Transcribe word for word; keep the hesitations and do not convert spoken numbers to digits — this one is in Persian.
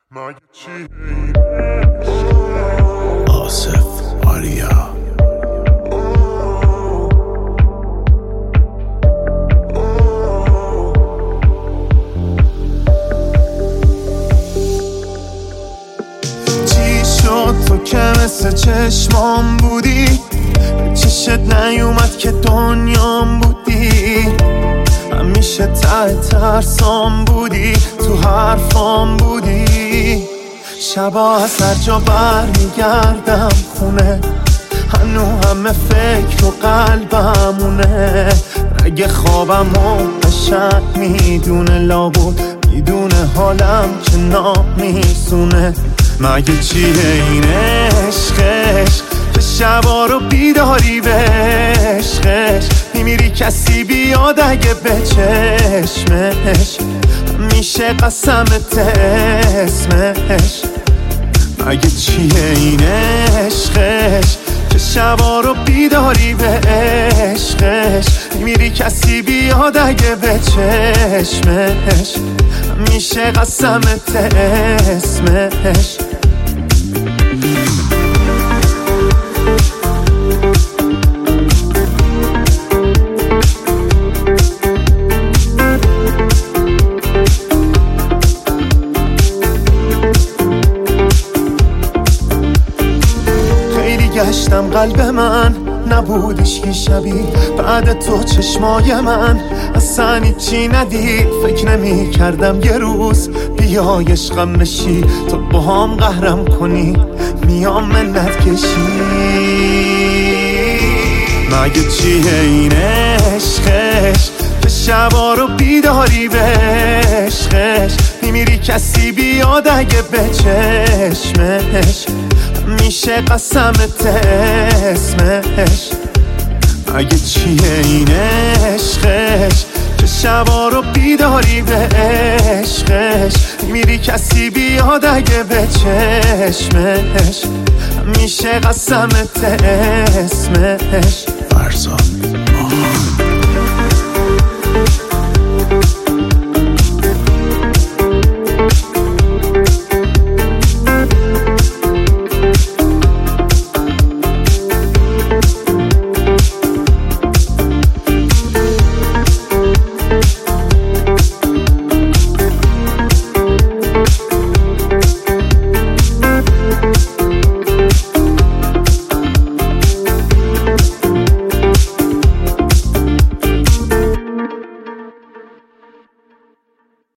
مگه چی آصف آریا چی شد تو که مثل چشمام بودی، چشت نیومد که دنیام بودی، همیشه ته ترسام بودی، تو حرفام بودی. شبا از هر جا بر میگردم خونه، هنو همه فکر و قلبمونه. رگ خوابم و قشنگ میدونه، لابود میدونه حالم که نامیسونه. مگه چیه این عشقش که شبا رو بیداری به عشقش، میمیری کسی بیاد اگه به چشمش، میشه قسمت اسمش. مگه چیه این عشقش که شبا رو بیداری به عشقش، میمیری کسی بیاد اگه به چشمش، میشه قسمت اسمش. گشتم قلب من نبودش که شبیه بعد تو، چشمای من اصلا هیچی ندید. فکر نمی کردم یه روز بیای عشقم بشی، تو با هم قهرم کنی میام منت کشی. مگه چیه این عشقش که شبا رو بیداری به عشقش، میمیری کسی بیاد اگه به چشمش، میشه قسمت اسمش. مگه چیه این عشقش که شبا رو بیداری به عشقش، میری کسی بیاد اگه به چشمش، میشه قسمت اسمش. فرزاد ماه